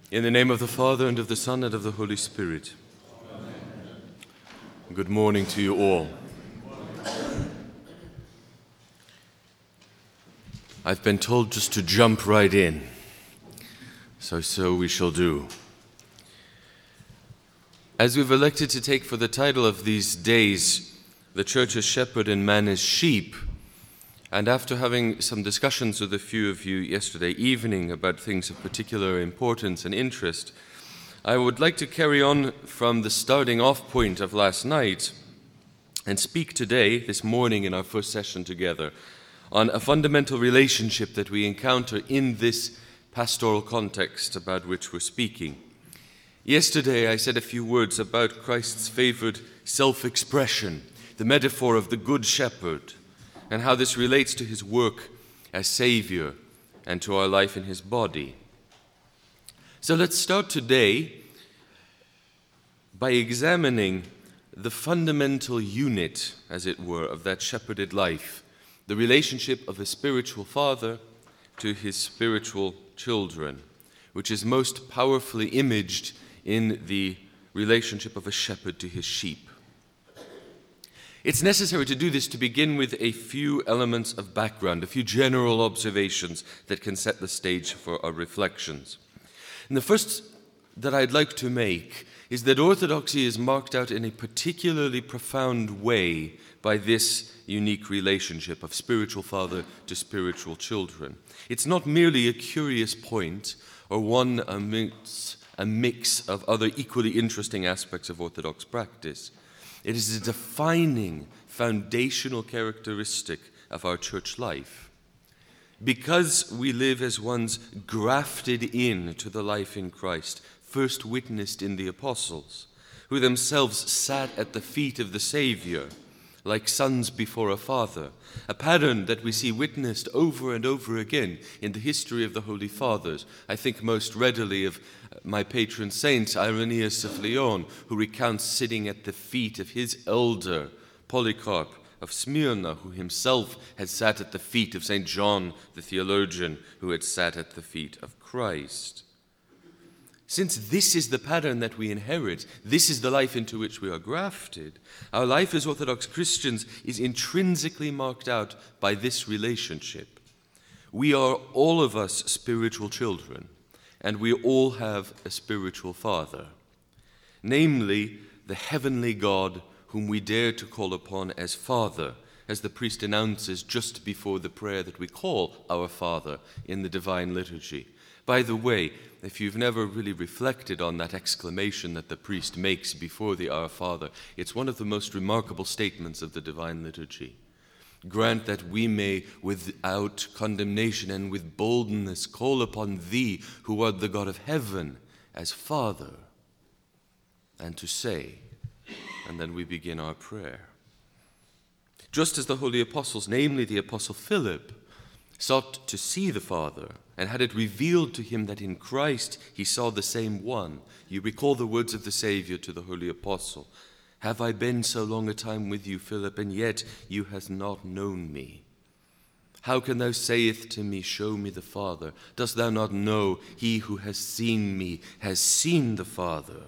In the name of the Father, and of the Son, and of the Holy Spirit. Amen. Good morning to you all. I've been told just to jump right in, so we shall do. As we've elected to take for the title of these days, the Church as Shepherd and Man as Sheep, and after having some discussions with a few of you yesterday evening about things of particular importance and interest, I would like to carry on from the starting off point of last night and speak today, this morning in our first session together, on a fundamental relationship that we encounter in this pastoral context about which we're speaking. Yesterday I said a few words about Christ's favored self-expression, the metaphor of the Good Shepherd, and how this relates to his work as Savior and to our life in his body. So let's start today by examining the fundamental unit, as it were, of that shepherded life, the relationship of a spiritual father to his spiritual children, which is most powerfully imaged in the relationship of a shepherd to his sheep. It's necessary to do this to begin with a few elements of background, a few general observations that can set the stage for our reflections. And the first that I'd like to make is that orthodoxy is marked out in a particularly profound way by this unique relationship of spiritual father to spiritual children. It's not merely a curious point or one amidst a mix of other equally interesting aspects of Orthodox practice. It is a defining, foundational characteristic of our church life. Because we live as ones grafted in to the life in Christ, first witnessed in the apostles, who themselves sat at the feet of the Savior, like sons before a father, a pattern that we see witnessed over and over again in the history of the Holy Fathers. I think most readily of my patron saint, Irenaeus of Lyon, who recounts sitting at the feet of his elder, Polycarp of Smyrna, who himself had sat at the feet of St. John, the theologian, who had sat at the feet of Christ. Since this is the pattern that we inherit, this is the life into which we are grafted, our life as Orthodox Christians is intrinsically marked out by this relationship. We are all of us spiritual children, and we all have a spiritual father, namely the heavenly God whom we dare to call upon as Father, as the priest announces just before the prayer that we call our Father in the Divine Liturgy. By the way, if you've never really reflected on that exclamation that the priest makes before the Our Father, it's one of the most remarkable statements of the Divine Liturgy. Grant that we may, without condemnation and with boldness, call upon Thee, who art the God of heaven, as Father, and to say, and then we begin our prayer. Just as the holy apostles, namely the Apostle Philip, sought to see the Father and had it revealed to him that in Christ he saw the same one. You recall the words of the Savior to the holy apostle, "Have I been so long a time with you, Philip, and yet you hast not known me? How can thou sayest to me, show me the Father? Dost thou not know he who has seen me has seen the Father?"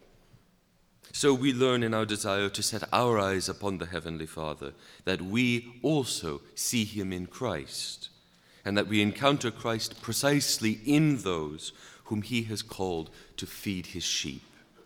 So we learn in our desire to set our eyes upon the Heavenly Father that we also see him in Christ, and that we encounter Christ precisely in those whom he has called to feed his sheep.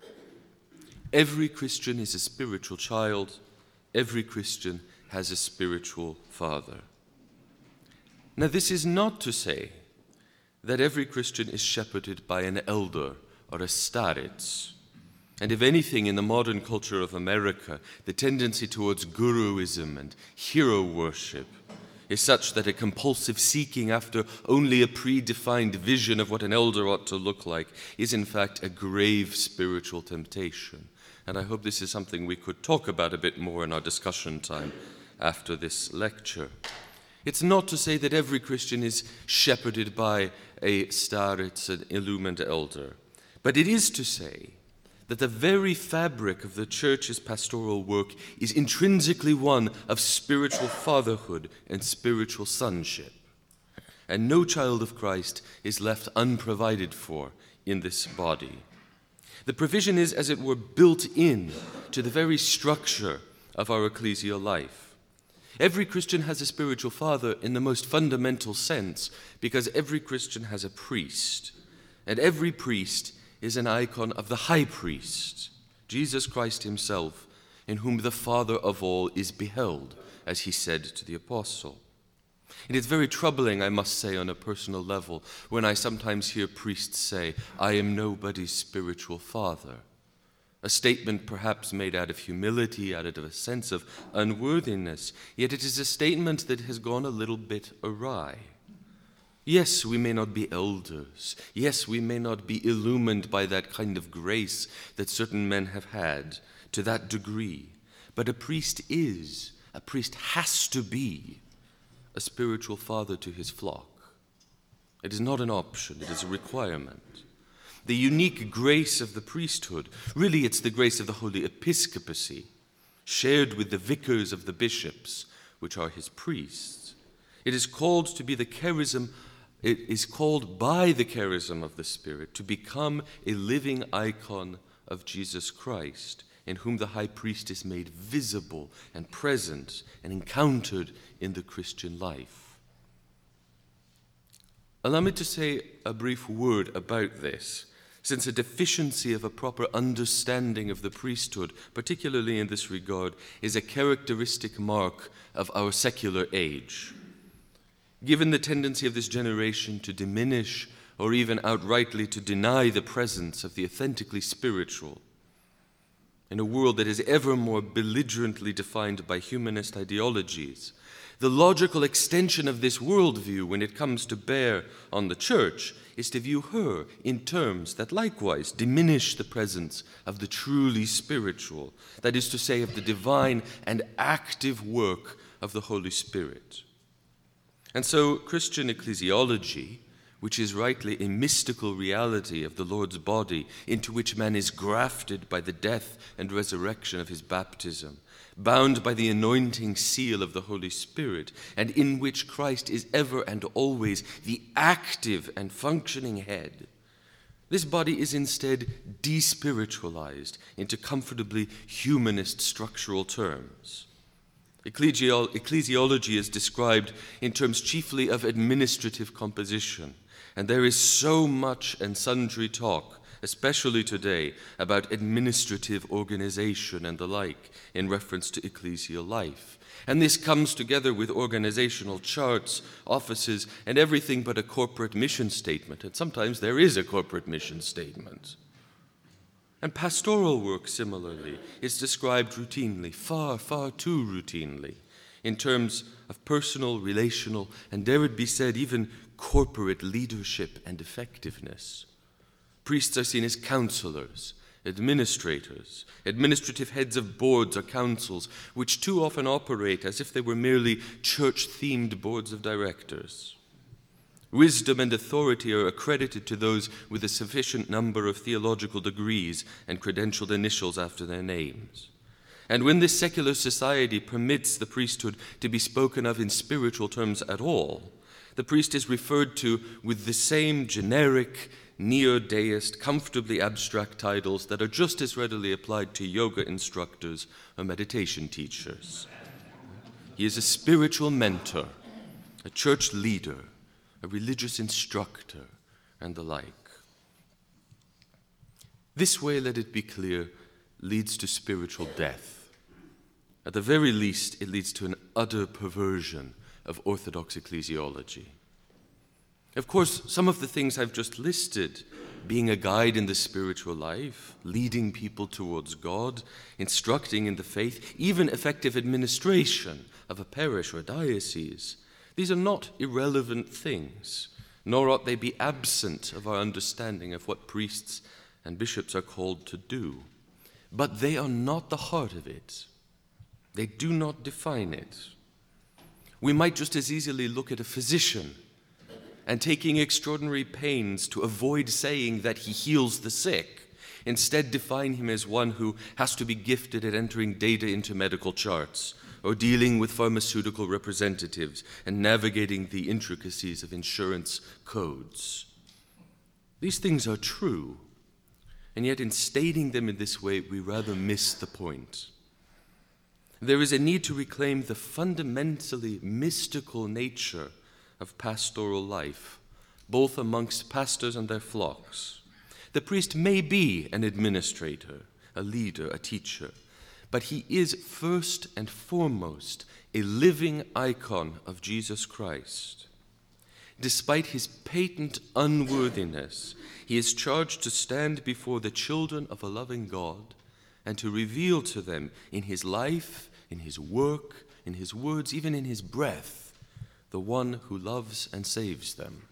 Every Christian is a spiritual child. Every Christian has a spiritual father. Now, this is not to say that every Christian is shepherded by an elder or a starets. And if anything, in the modern culture of America, the tendency towards guruism and hero worship is such that a compulsive seeking after only a predefined vision of what an elder ought to look like is in fact a grave spiritual temptation. And I hope this is something we could talk about a bit more in our discussion time after this lecture. It's not to say that every Christian is shepherded by a starets, an illumined elder, but it is to say that the very fabric of the church's pastoral work is intrinsically one of spiritual fatherhood and spiritual sonship. and no child of Christ is left unprovided for in this body. The provision is, as it were, built in to the very structure of our ecclesial life. Every Christian has a spiritual father in the most fundamental sense, because every Christian has a priest, and every priest is an icon of the high priest, Jesus Christ himself, in whom the Father of all is beheld, as he said to the apostle. It is very troubling, I must say, on a personal level, when I sometimes hear priests say, "I am nobody's spiritual father." A statement perhaps made out of humility, out of a sense of unworthiness, yet it is a statement that has gone a little bit awry. Yes, we may not be elders. Yes, we may not be illumined by that kind of grace that certain men have had to that degree. But a priest has to be a spiritual father to his flock. It is not an option, it is a requirement. The unique grace of the priesthood, really it's the grace of the holy episcopacy, shared with the vicars of the bishops, which are his priests. It is called to be the charism, it is called by the charism of the Spirit to become a living icon of Jesus Christ, in whom the high priest is made visible and present and encountered in the Christian life. Allow me to say a brief word about this, since a deficiency of a proper understanding of the priesthood, particularly in this regard, is a characteristic mark of our secular age. Given the tendency of this generation to diminish or even outrightly to deny the presence of the authentically spiritual, in a world that is ever more belligerently defined by humanist ideologies, the logical extension of this worldview when it comes to bear on the church is to view her in terms that likewise diminish the presence of the truly spiritual, that is to say, of the divine and active work of the Holy Spirit. And so Christian ecclesiology, which is rightly a mystical reality of the Lord's body into which man is grafted by the death and resurrection of his baptism, bound by the anointing seal of the Holy Spirit, and in which Christ is ever and always the active and functioning head. This body is instead despiritualized into comfortably humanist structural terms. Ecclesiology is described in terms chiefly of administrative composition, and there is so much and sundry talk, especially today, about administrative organization and the like in reference to ecclesial life. And this comes together with organizational charts, offices, and everything but a corporate mission statement. And sometimes there is a corporate mission statement. And pastoral work, similarly, is described routinely, far, far too routinely, in terms of personal, relational, and dare it be said, even corporate leadership and effectiveness. Priests are seen as counselors, administrators, administrative heads of boards or councils, which too often operate as if they were merely church-themed boards of directors. Wisdom and authority are accredited to those with a sufficient number of theological degrees and credentialed initials after their names. And when this secular society permits the priesthood to be spoken of in spiritual terms at all, the priest is referred to with the same generic, neo-deist, comfortably abstract titles that are just as readily applied to yoga instructors or meditation teachers. He is a spiritual mentor, a church leader, a religious instructor, and the like. This way, let it be clear, leads to spiritual death. At the very least, it leads to an utter perversion of orthodox ecclesiology. Of course, some of the things I've just listed, being a guide in the spiritual life, leading people towards God, instructing in the faith, even effective administration of a parish or a diocese, these are not irrelevant things, nor ought they be absent of our understanding of what priests and bishops are called to do. But they are not the heart of it. They do not define it. We might just as easily look at a physician and taking extraordinary pains to avoid saying that he heals the sick, instead define him as one who has to be gifted at entering data into medical charts, or dealing with pharmaceutical representatives and navigating the intricacies of insurance codes. These things are true, and yet in stating them in this way, we rather miss the point. There is a need to reclaim the fundamentally mystical nature of pastoral life, both amongst pastors and their flocks. The priest may be an administrator, a leader, a teacher, but he is first and foremost a living icon of Jesus Christ. Despite his patent unworthiness, he is charged to stand before the children of a loving God and to reveal to them in his life, in his work, in his words, even in his breath, the one who loves and saves them.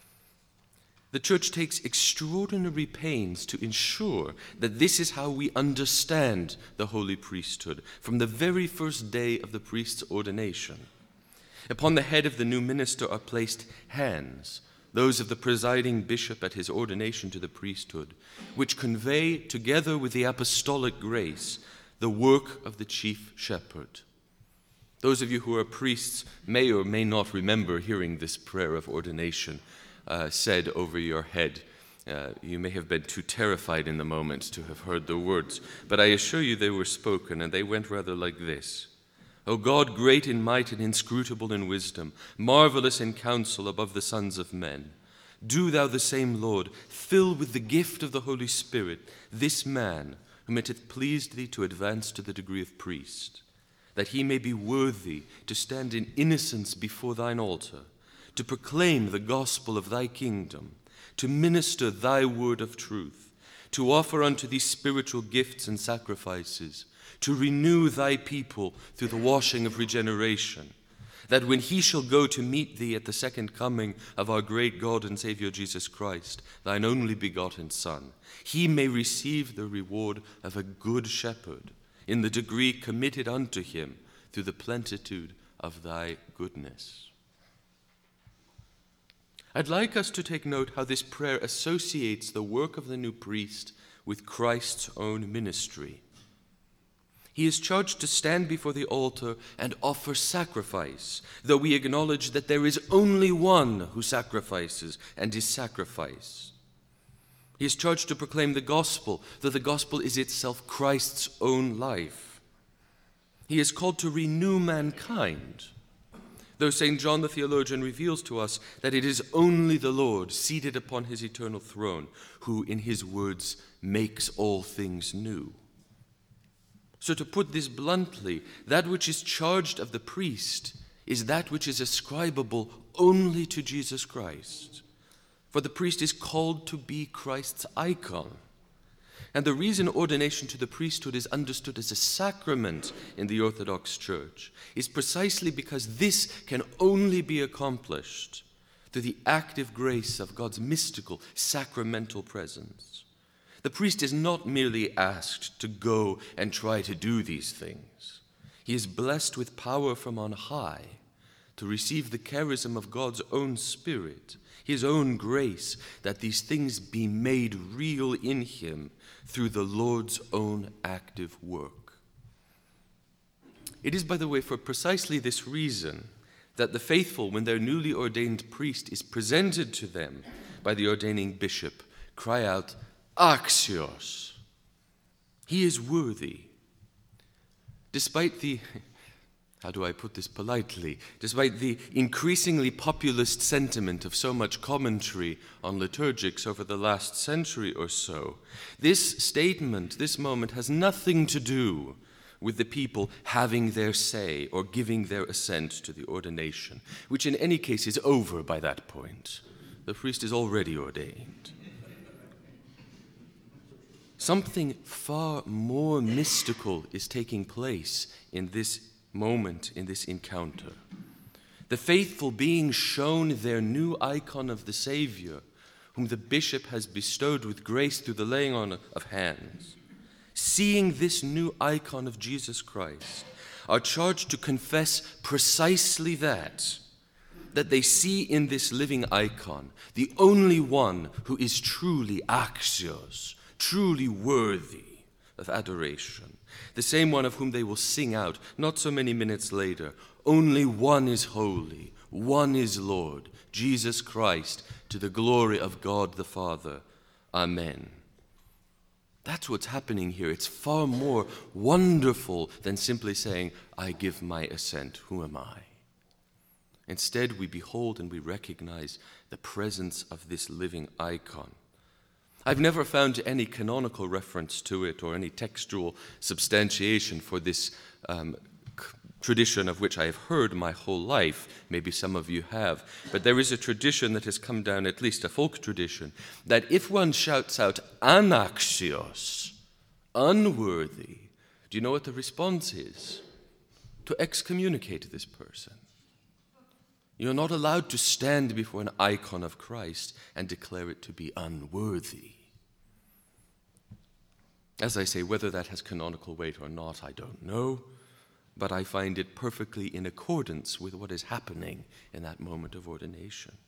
The Church takes extraordinary pains to ensure that this is how we understand the holy priesthood from the very first day of the priest's ordination. Upon the head of the new minister are placed hands, those of the presiding bishop at his ordination to the priesthood, which convey, together with the apostolic grace, the work of the chief shepherd. Those of you who are priests may or may not remember hearing this prayer of ordination said over your head. You may have been too terrified in the moment to have heard the words, but I assure you they were spoken, and they went rather like this. O God, great in might and inscrutable in wisdom, marvelous in counsel above the sons of men, do thou the same, Lord, fill with the gift of the Holy Spirit this man whom it hath pleased thee to advance to the degree of priest, that he may be worthy to stand in innocence before thine altar, to proclaim the gospel of thy kingdom, to minister thy word of truth, to offer unto thee spiritual gifts and sacrifices, to renew thy people through the washing of regeneration, that when he shall go to meet thee at the second coming of our great God and Savior Jesus Christ, thine only begotten Son, he may receive the reward of a good shepherd in the degree committed unto him through the plenitude of thy goodness. I'd like us to take note how this prayer associates the work of the new priest with Christ's own ministry. He is charged to stand before the altar and offer sacrifice, though we acknowledge that there is only one who sacrifices and is sacrificed. He is charged to proclaim the gospel, though the gospel is itself Christ's own life. He is called to renew mankind, though St. John the theologian reveals to us that it is only the Lord seated upon his eternal throne who, in his words, makes all things new. So to put this bluntly, that which is charged of the priest is that which is ascribable only to Jesus Christ. For the priest is called to be Christ's icon. And the reason ordination to the priesthood is understood as a sacrament in the Orthodox Church is precisely because this can only be accomplished through the active grace of God's mystical, sacramental presence. The priest is not merely asked to go and try to do these things. He is blessed with power from on high to receive the charism of God's own Spirit, his own grace, that these things be made real in him through the Lord's own active work. It is, by the way, for precisely this reason that the faithful, when their newly ordained priest is presented to them by the ordaining bishop, cry out, Axios! He is worthy. Despite the, how do I put this politely, despite the increasingly populist sentiment of so much commentary on liturgics over the last century or so, this statement, this moment, has nothing to do with the people having their say or giving their assent to the ordination, which in any case is over by that point. The priest is already ordained. Something far more mystical is taking place in this moment, in this encounter. The faithful being shown their new icon of the Savior, whom the bishop has bestowed with grace through the laying on of hands, seeing this new icon of Jesus Christ, are charged to confess precisely that they see in this living icon the only one who is truly axios, truly worthy, of adoration, the same one of whom they will sing out, not so many minutes later, "Only one is holy, one is Lord, Jesus Christ, to the glory of God the Father. Amen." That's what's happening here. It's far more wonderful than simply saying, "I give my assent, who am I?" Instead, we behold and we recognize the presence of this living icon. I've never found any canonical reference to it or any textual substantiation for this tradition of which I have heard my whole life. Maybe some of you have. But there is a tradition that has come down, at least a folk tradition, that if one shouts out anaxios, unworthy, do you know what the response is? To excommunicate this person. You're not allowed to stand before an icon of Christ and declare it to be unworthy. As I say, whether that has canonical weight or not, I don't know, but I find it perfectly in accordance with what is happening in that moment of ordination.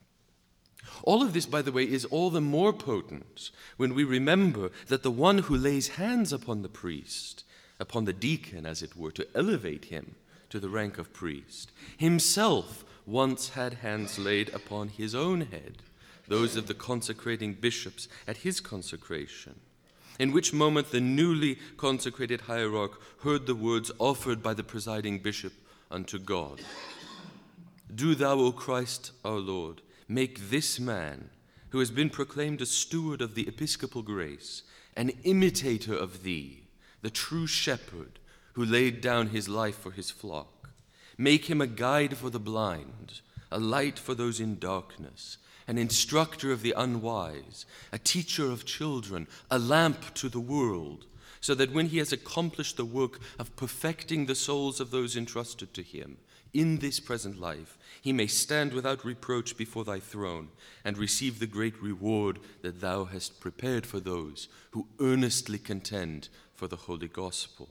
All of this, by the way, is all the more potent when we remember that the one who lays hands upon the priest, upon the deacon, as it were, to elevate him to the rank of priest, himself once had hands laid upon his own head, those of the consecrating bishops at his consecration, in which moment the newly consecrated hierarch heard the words offered by the presiding bishop unto God. "Do thou, O Christ our Lord, make this man, who has been proclaimed a steward of the episcopal grace, an imitator of thee, the true shepherd, who laid down his life for his flock. Make him a guide for the blind, a light for those in darkness, an instructor of the unwise, a teacher of children, a lamp to the world, so that when he has accomplished the work of perfecting the souls of those entrusted to him in this present life, he may stand without reproach before thy throne and receive the great reward that thou hast prepared for those who earnestly contend for the holy gospel."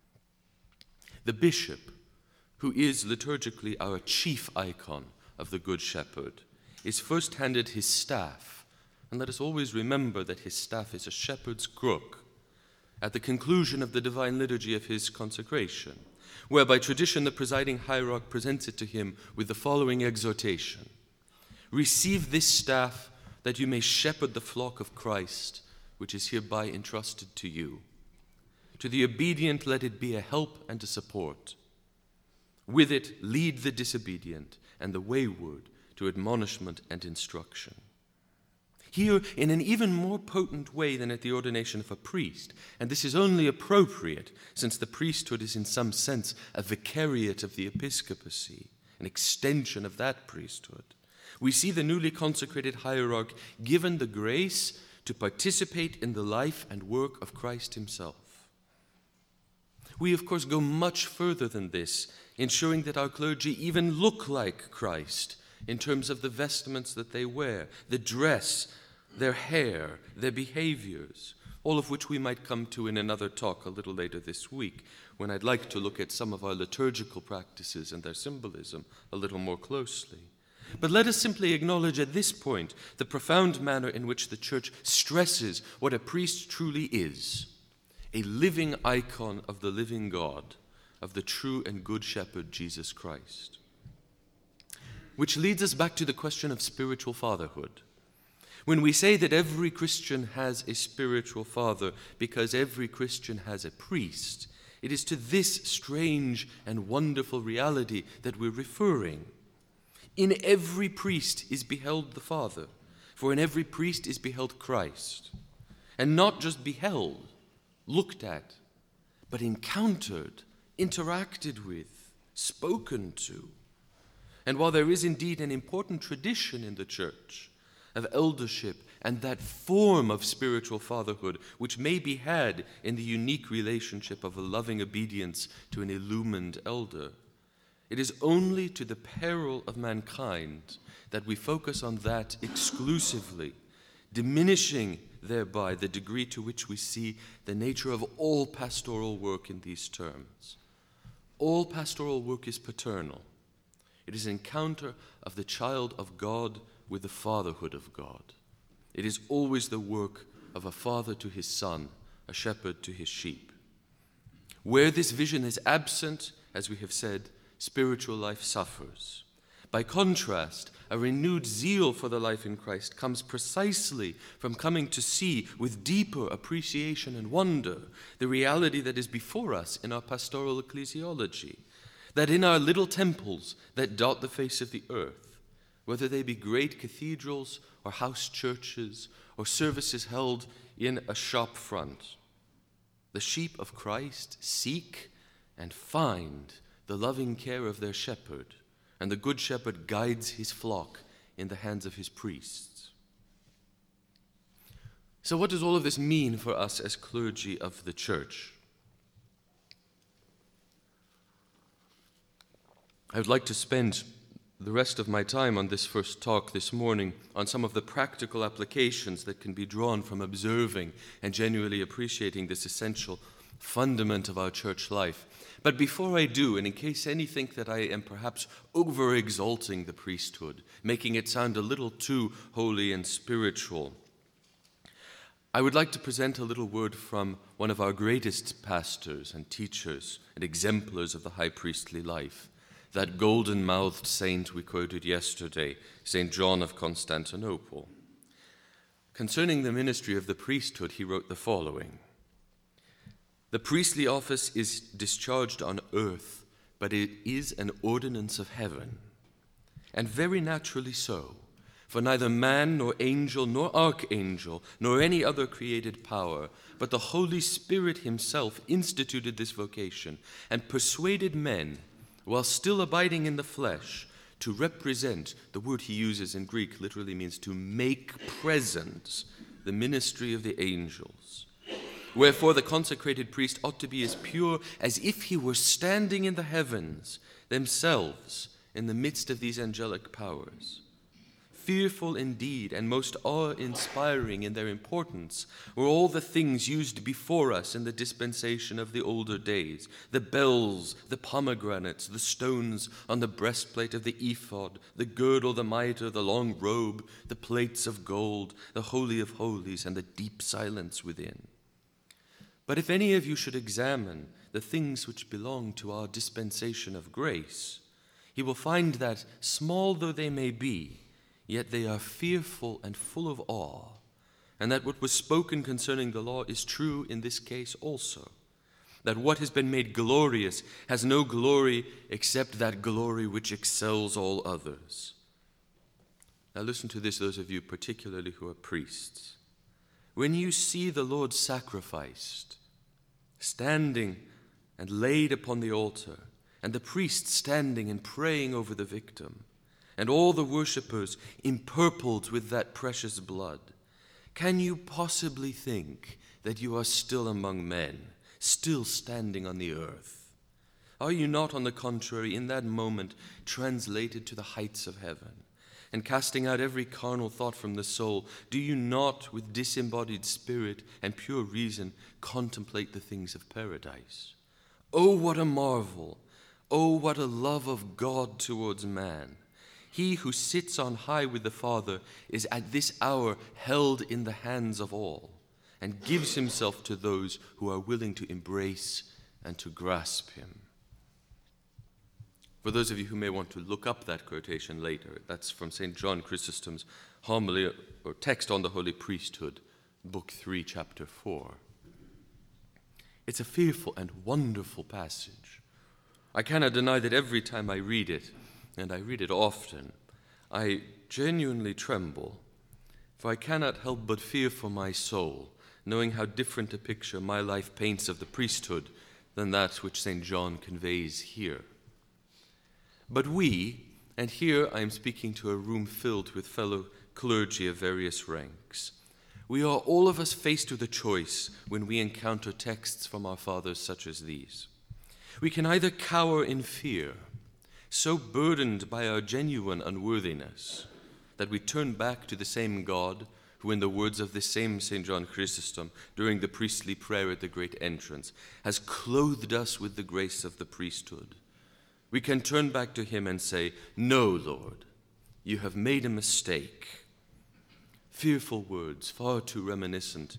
The bishop, who is liturgically our chief icon of the Good Shepherd, is first handed his staff, and let us always remember that his staff is a shepherd's crook, at the conclusion of the divine liturgy of his consecration, where by tradition the presiding hierarch presents it to him with the following exhortation: "Receive this staff that you may shepherd the flock of Christ, which is hereby entrusted to you. To the obedient let it be a help and a support. With it lead the disobedient and the wayward to admonishment and instruction." Here, in an even more potent way than at the ordination of a priest, and this is only appropriate since the priesthood is in some sense a vicariate of the episcopacy, an extension of that priesthood, we see the newly consecrated hierarch given the grace to participate in the life and work of Christ himself. We, of course, go much further than this, ensuring that our clergy even look like Christ in terms of the vestments that they wear, the dress, their hair, their behaviors, all of which we might come to in another talk a little later this week, when I'd like to look at some of our liturgical practices and their symbolism a little more closely. But let us simply acknowledge at this point the profound manner in which the Church stresses what a priest truly is: a living icon of the living God, of the true and good shepherd, Jesus Christ. Which leads us back to the question of spiritual fatherhood. When we say that every Christian has a spiritual father because every Christian has a priest, it is to this strange and wonderful reality that we're referring. In every priest is beheld the Father, for in every priest is beheld Christ. And not just beheld, looked at, but encountered, interacted with, spoken to. And while there is indeed an important tradition in the Church of eldership and that form of spiritual fatherhood which may be had in the unique relationship of a loving obedience to an illumined elder, it is only to the peril of mankind that we focus on that exclusively, diminishing thereby the degree to which we see the nature of all pastoral work in these terms. All pastoral work is paternal. It is an encounter of the child of God with the fatherhood of God. It is always the work of a father to his son, a shepherd to his sheep. Where this vision is absent, as we have said, spiritual life suffers. By contrast, a renewed zeal for the life in Christ comes precisely from coming to see with deeper appreciation and wonder the reality that is before us in our pastoral ecclesiology, that in our little temples that dot the face of the earth, whether they be great cathedrals or house churches or services held in a shop front, the sheep of Christ seek and find the loving care of their shepherd, and the good shepherd guides his flock in the hands of his priests. So what does all of this mean for us as clergy of the church? I would like to spend the rest of my time on this first talk this morning on some of the practical applications that can be drawn from observing and genuinely appreciating this essential fundament of our church life. But before I do, and in case any think that I am perhaps over-exalting the priesthood, making it sound a little too holy and spiritual, I would like to present a little word from one of our greatest pastors and teachers and exemplars of the high priestly life, that golden-mouthed saint we quoted yesterday, St. John of Constantinople. Concerning the ministry of the priesthood, he wrote the following: "The priestly office is discharged on earth, but it is an ordinance of heaven, and very naturally so, for neither man nor angel nor archangel nor any other created power, but the Holy Spirit himself instituted this vocation and persuaded men, while still abiding in the flesh, to represent, the word he uses in Greek literally means to make present, the ministry of the angels. Wherefore the consecrated priest ought to be as pure as if he were standing in the heavens themselves in the midst of these angelic powers. Fearful indeed and most awe-inspiring in their importance were all the things used before us in the dispensation of the older days: the bells, the pomegranates, the stones on the breastplate of the ephod, the girdle, the mitre, the long robe, the plates of gold, the holy of holies, and the deep silence within. But if any of you should examine the things which belong to our dispensation of grace, he will find that, small though they may be, yet they are fearful and full of awe, and that what was spoken concerning the law is true in this case also, that what has been made glorious has no glory except that glory which excels all others." Now listen to this, those of you particularly who are priests. When you see the Lord sacrificed, standing and laid upon the altar, and the priest standing and praying over the victim, and all the worshippers empurpled with that precious blood, can you possibly think that you are still among men, still standing on the earth? Are you not, on the contrary, in that moment translated to the heights of heaven? And casting out every carnal thought from the soul, do you not, with disembodied spirit and pure reason, contemplate the things of paradise? Oh, what a marvel! Oh, what a love of God towards man! He who sits on high with the Father is at this hour held in the hands of all, and gives himself to those who are willing to embrace and to grasp him. For those of you who may want to look up that quotation later, that's from St. John Chrysostom's homily or text on the Holy Priesthood, Book 3, Chapter 4. It's a fearful and wonderful passage. I cannot deny that every time I read it, and I read it often, I genuinely tremble, for I cannot help but fear for my soul, knowing how different a picture my life paints of the priesthood than that which St. John conveys here. But we, and here I am speaking to a room filled with fellow clergy of various ranks, we are all of us faced with a choice when we encounter texts from our fathers such as these. We can either cower in fear, so burdened by our genuine unworthiness that we turn back to the same God who, in the words of this same St. John Chrysostom during the priestly prayer at the great entrance, has clothed us with the grace of the priesthood. We can turn back to him and say, "No, Lord, you have made a mistake." Fearful words, far too reminiscent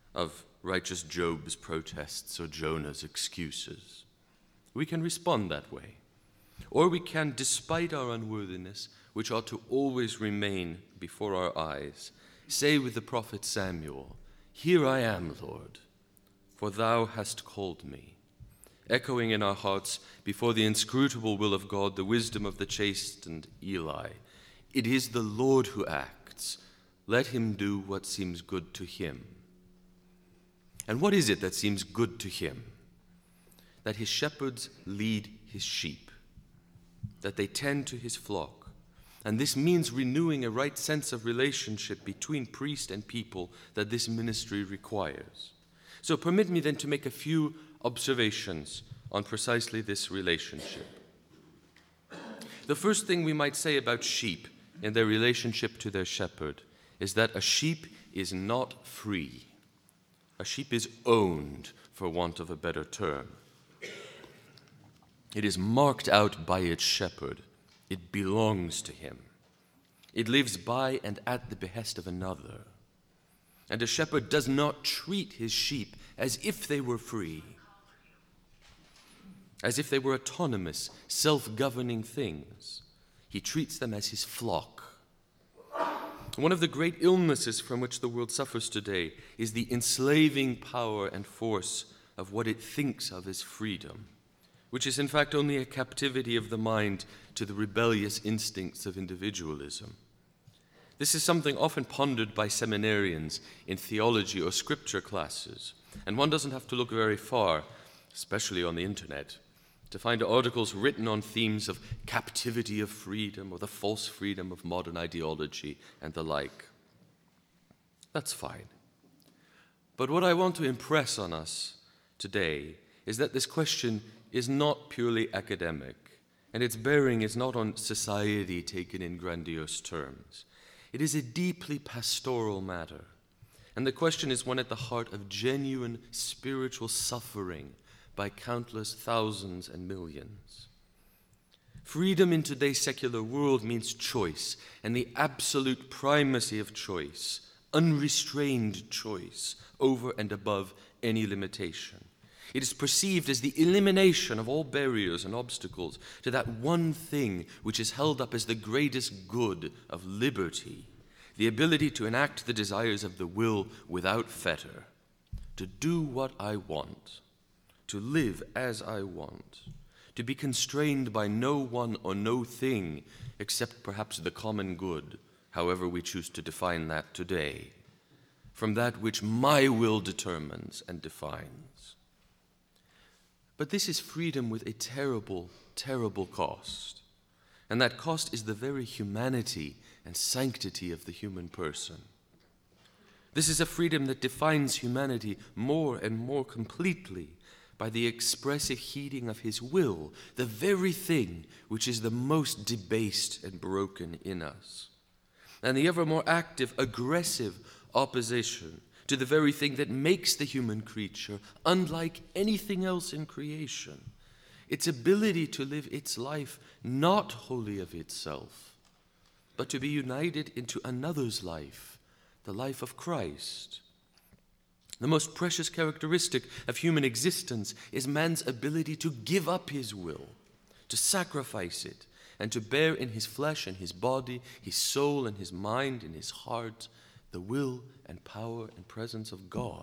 of righteous Job's protests or Jonah's excuses. We can respond that way. Or we can, despite our unworthiness, which ought to always remain before our eyes, say with the prophet Samuel, "Here I am, Lord, for thou hast called me," echoing in our hearts before the inscrutable will of God the wisdom of the chastened Eli. It is the Lord who acts. Let him do what seems good to him. And what is it that seems good to him? That his shepherds lead his sheep, that they tend to his flock. And this means renewing a right sense of relationship between priest and people that this ministry requires. So permit me then to make a few observations on precisely this relationship. The first thing we might say about sheep in their relationship to their shepherd is that a sheep is not free. A sheep is owned, for want of a better term. It is marked out by its shepherd. It belongs to him. It lives by and at the behest of another. And a shepherd does not treat his sheep as if they were free, as if they were autonomous, self-governing things. He treats them as his flock. One of the great illnesses from which the world suffers today is the enslaving power and force of what it thinks of as freedom, which is in fact only a captivity of the mind to the rebellious instincts of individualism. This is something often pondered by seminarians in theology or scripture classes, and one doesn't have to look very far, especially on the internet, to find articles written on themes of captivity of freedom or the false freedom of modern ideology and the like. That's fine. But what I want to impress on us today is that this question is not purely academic, and its bearing is not on society taken in grandiose terms. It is a deeply pastoral matter, and the question is one at the heart of genuine spiritual suffering by countless thousands and millions. Freedom in today's secular world means choice, and the absolute primacy of choice, unrestrained choice, over and above any limitation. It is perceived as the elimination of all barriers and obstacles to that one thing which is held up as the greatest good of liberty, the ability to enact the desires of the will without fetter, to do what I want, to live as I want, to be constrained by no one or no thing except perhaps the common good, however we choose to define that today, from that which my will determines and defines. But this is freedom with a terrible, terrible cost. And that cost is the very humanity and sanctity of the human person. This is a freedom that defines humanity more and more completely by the expressive heeding of his will, the very thing which is the most debased and broken in us, and the ever more active, aggressive opposition to the very thing that makes the human creature unlike anything else in creation, its ability to live its life not wholly of itself, but to be united into another's life, the life of Christ. The most precious characteristic of human existence is man's ability to give up his will, to sacrifice it, and to bear in his flesh and his body, his soul and his mind and his heart, the will and power and presence of God.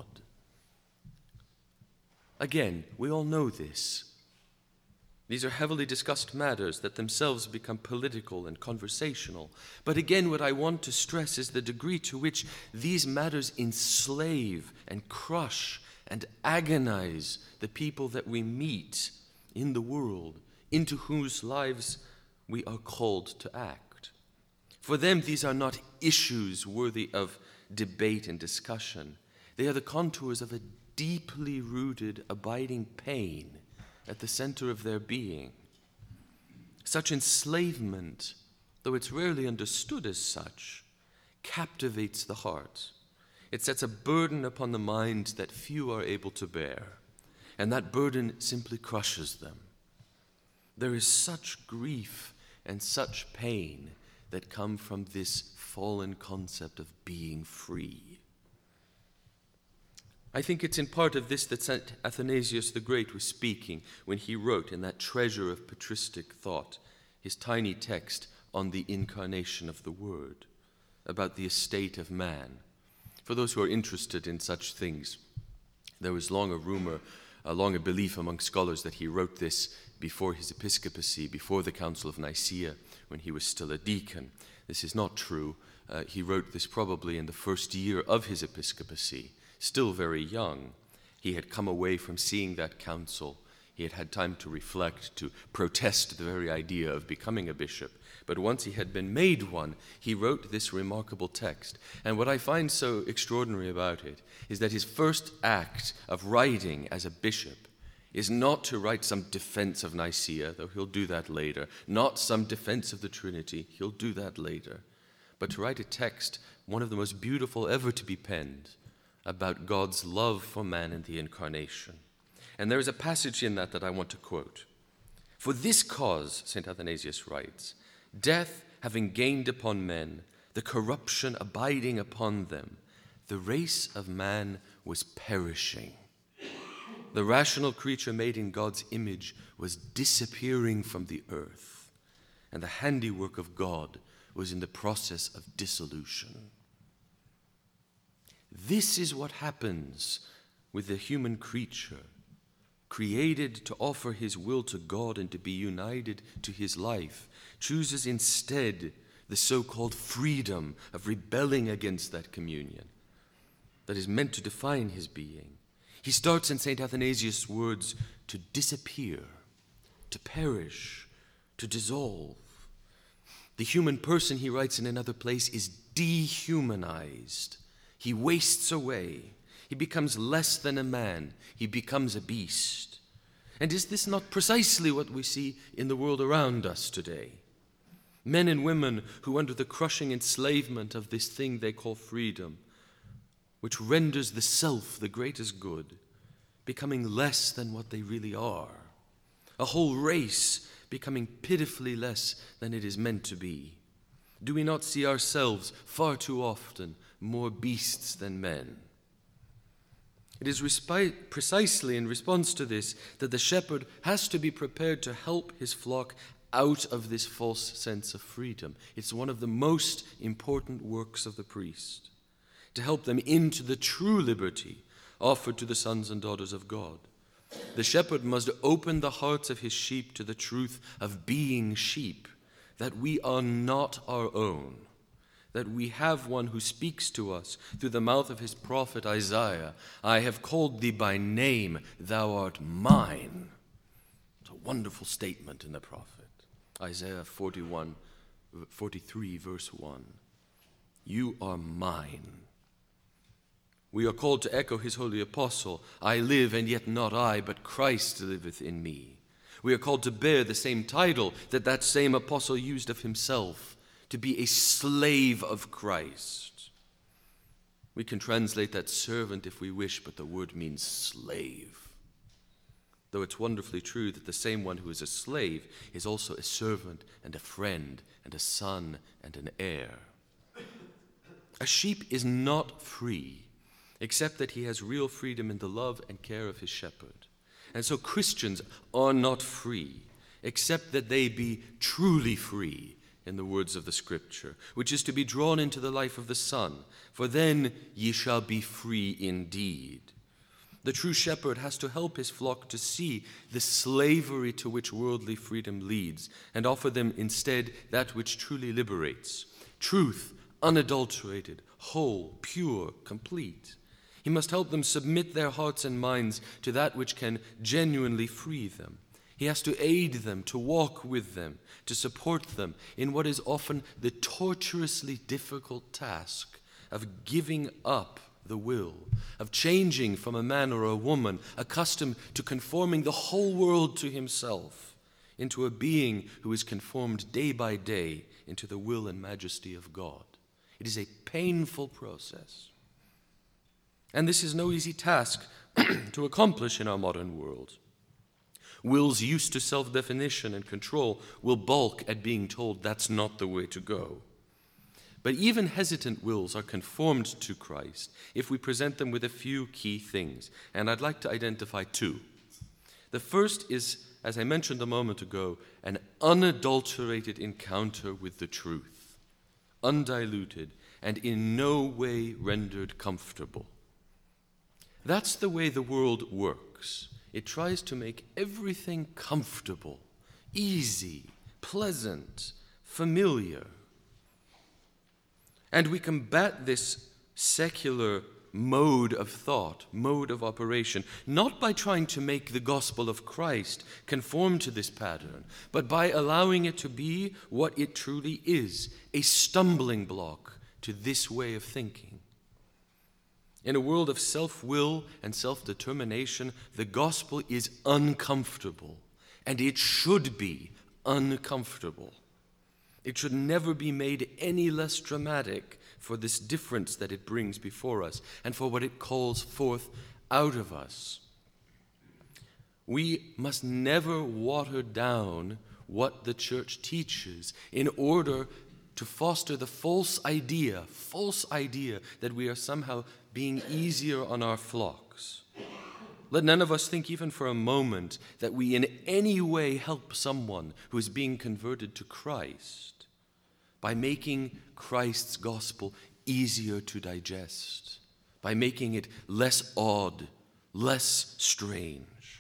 Again, we all know this. These are heavily discussed matters that themselves become political and conversational. But again, what I want to stress is the degree to which these matters enslave and crush and agonize the people that we meet in the world, into whose lives we are called to act. For them, these are not issues worthy of debate and discussion. They are the contours of a deeply rooted, abiding pain at the center of their being. Such enslavement, though it's rarely understood as such, captivates the heart. It sets a burden upon the mind that few are able to bear, and that burden simply crushes them. There is such grief and such pain that come from this fallen concept of being free. I think it's in part of this that St. Athanasius the Great was speaking when he wrote in that treasure of patristic thought his tiny text on the incarnation of the Word, about the estate of man. For those who are interested in such things, there was long a belief among scholars that he wrote this before his episcopacy, before the Council of Nicaea, when he was still a deacon. This is not true. He wrote this probably in the first year of his episcopacy, still very young. He had come away from seeing that council. He had had time to reflect, to protest the very idea of becoming a bishop. But once he had been made one, he wrote this remarkable text. And what I find so extraordinary about it is that his first act of writing as a bishop is not to write some defense of Nicaea, though he'll do that later, not some defense of the Trinity, he'll do that later, but to write a text, one of the most beautiful ever to be penned, about God's love for man in the Incarnation. And there is a passage in that I want to quote. For this cause, St. Athanasius writes, death having gained upon men, the corruption abiding upon them, the race of man was perishing. The rational creature made in God's image was disappearing from the earth, and the handiwork of God was in the process of dissolution. This is what happens with the human creature, created to offer his will to God and to be united to his life, chooses instead the so-called freedom of rebelling against that communion that is meant to define his being. He starts in St. Athanasius' words to disappear, to perish, to dissolve. The human person, he writes in another place, is dehumanized. He wastes away. He becomes less than a man. He becomes a beast. And is this not precisely what we see in the world around us today? Men and women who, under the crushing enslavement of this thing they call freedom, which renders the self the greatest good, becoming less than what they really are. A whole race becoming pitifully less than it is meant to be. Do we not see ourselves far too often more beasts than men? It is precisely in response to this that the shepherd has to be prepared to help his flock out of this false sense of freedom. It's one of the most important works of the priest, to help them into the true liberty offered to the sons and daughters of God. The shepherd must open the hearts of his sheep to the truth of being sheep, that we are not our own, that we have one who speaks to us through the mouth of his prophet Isaiah. I have called thee by name, thou art mine. It's a wonderful statement in the prophet. Isaiah 43, verse 1. You are mine. We are called to echo his holy apostle, I live and yet not I, but Christ liveth in me. We are called to bear the same title that same apostle used of himself, to be a slave of Christ. We can translate that servant if we wish, but the word means slave. Though it's wonderfully true that the same one who is a slave is also a servant and a friend and a son and an heir. A sheep is not free, except that he has real freedom in the love and care of his shepherd. And so Christians are not free, except that they be truly free, in the words of the Scripture, which is to be drawn into the life of the Son, for then ye shall be free indeed. The true shepherd has to help his flock to see the slavery to which worldly freedom leads, and offer them instead that which truly liberates, truth, unadulterated, whole, pure, complete. He must help them submit their hearts and minds to that which can genuinely free them. He has to aid them, to walk with them, to support them in what is often the torturously difficult task of giving up the will, of changing from a man or a woman accustomed to conforming the whole world to himself into a being who is conformed day by day into the will and majesty of God. It is a painful process. And this is no easy task to accomplish in our modern world. Wills used to self-definition and control will balk at being told that's not the way to go. But even hesitant wills are conformed to Christ if we present them with a few key things. And I'd like to identify two. The first is, as I mentioned a moment ago, an unadulterated encounter with the truth, undiluted and in no way rendered comfortable. That's the way the world works. It tries to make everything comfortable, easy, pleasant, familiar. And we combat this secular mode of thought, mode of operation, not by trying to make the gospel of Christ conform to this pattern, but by allowing it to be what it truly is, a stumbling block to this way of thinking. In a world of self-will and self-determination, the gospel is uncomfortable, and it should be uncomfortable. It should never be made any less dramatic for this difference that it brings before us and for what it calls forth out of us. We must never water down what the church teaches in order to foster the false idea that we are somehow being easier on our flocks. Let none of us think even for a moment that we in any way help someone who is being converted to Christ by making Christ's gospel easier to digest, by making it less odd, less strange.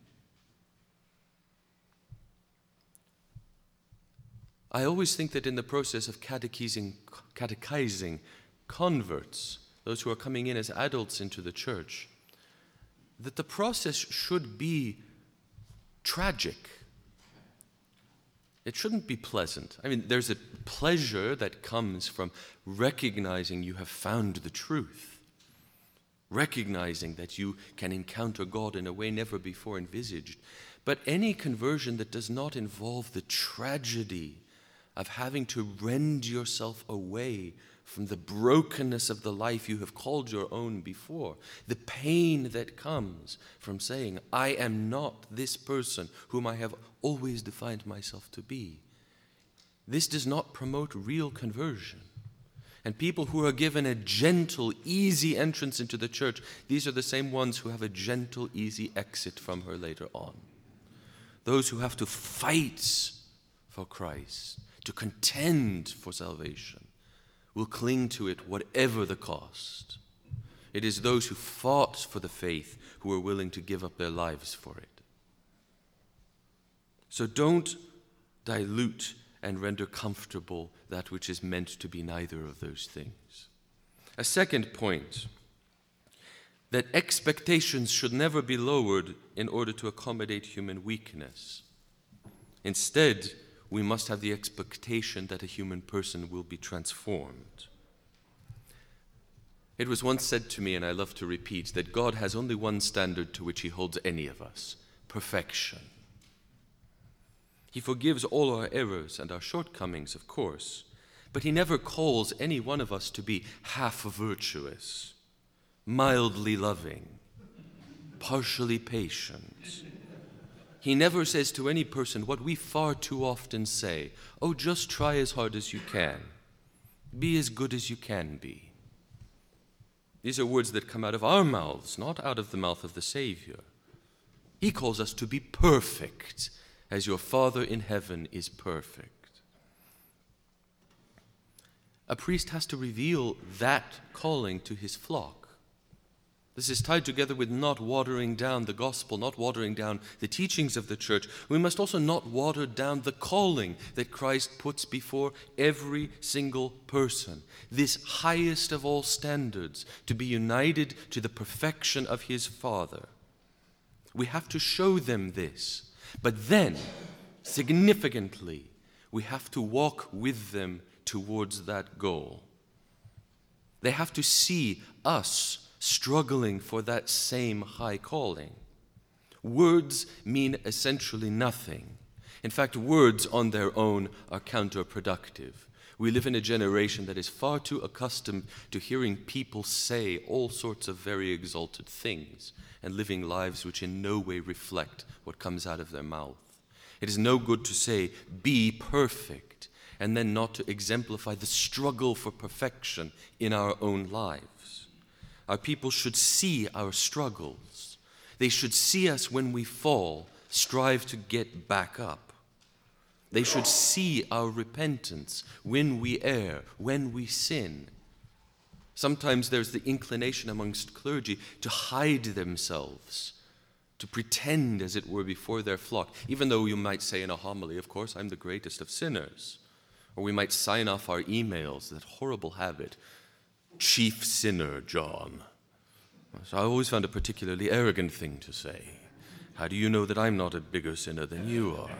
I always think that in the process of catechizing converts, those who are coming in as adults into the church, that the process should be tragic. It shouldn't be pleasant. I mean, there's a pleasure that comes from recognizing you have found the truth, recognizing that you can encounter God in a way never before envisaged. But any conversion that does not involve the tragedy of having to rend yourself away from the brokenness of the life you have called your own before, the pain that comes from saying, I am not this person whom I have always defined myself to be. This does not promote real conversion. And people who are given a gentle, easy entrance into the church, these are the same ones who have a gentle, easy exit from her later on. Those who have to fight for Christ, to contend for salvation, will cling to it whatever the cost. It is those who fought for the faith who are willing to give up their lives for it. So don't dilute and render comfortable that which is meant to be neither of those things. A second point, that expectations should never be lowered in order to accommodate human weakness. Instead, we must have the expectation that a human person will be transformed. It was once said to me, and I love to repeat, that God has only one standard to which he holds any of us: perfection. He forgives all our errors and our shortcomings, of course, but he never calls any one of us to be half virtuous, mildly loving, partially patient. He never says to any person what we far too often say: oh, just try as hard as you can. Be as good as you can be. These are words that come out of our mouths, not out of the mouth of the Savior. He calls us to be perfect, as your Father in heaven is perfect. A priest has to reveal that calling to his flock. This is tied together with not watering down the gospel, not watering down the teachings of the church. We must also not water down the calling that Christ puts before every single person. This highest of all standards, to be united to the perfection of his Father. We have to show them this. But then, significantly, we have to walk with them towards that goal. They have to see us struggling for that same high calling. Words mean essentially nothing. In fact, words on their own are counterproductive. We live in a generation that is far too accustomed to hearing people say all sorts of very exalted things and living lives which in no way reflect what comes out of their mouth. It is no good to say, be perfect, and then not to exemplify the struggle for perfection in our own lives. Our people should see our struggles. They should see us when we fall, strive to get back up. They should see our repentance when we err, when we sin. Sometimes there's the inclination amongst clergy to hide themselves, to pretend, as it were, before their flock, even though you might say in a homily, of course, I'm the greatest of sinners. Or we might sign off our emails, that horrible habit, chief sinner, John. So I always found a particularly arrogant thing to say. How do you know that I'm not a bigger sinner than you are?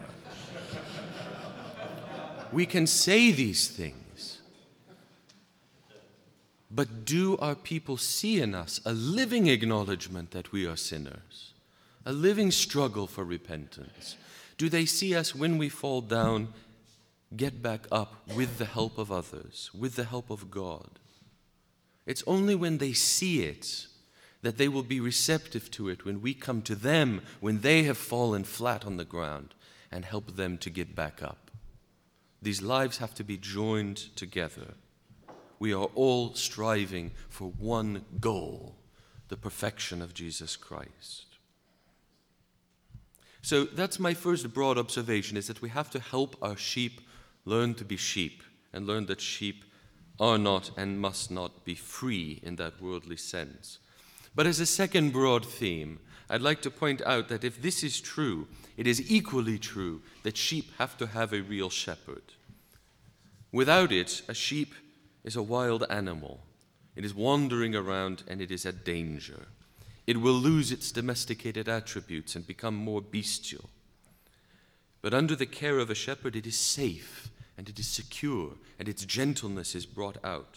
We can say these things, but do our people see in us a living acknowledgement that we are sinners, a living struggle for repentance? Do they see us when we fall down, get back up with the help of others, with the help of God? It's only when they see it that they will be receptive to it when we come to them when they have fallen flat on the ground and help them to get back up. These lives have to be joined together. We are all striving for one goal, the perfection of Jesus Christ. So that's my first broad observation, is that we have to help our sheep learn to be sheep and learn that sheep are not and must not be free in that worldly sense. But as a second broad theme, I'd like to point out that if this is true, it is equally true that sheep have to have a real shepherd. Without it, a sheep is a wild animal. It is wandering around and it is at danger. It will lose its domesticated attributes and become more bestial. But under the care of a shepherd, it is safe and it is secure and its gentleness is brought out.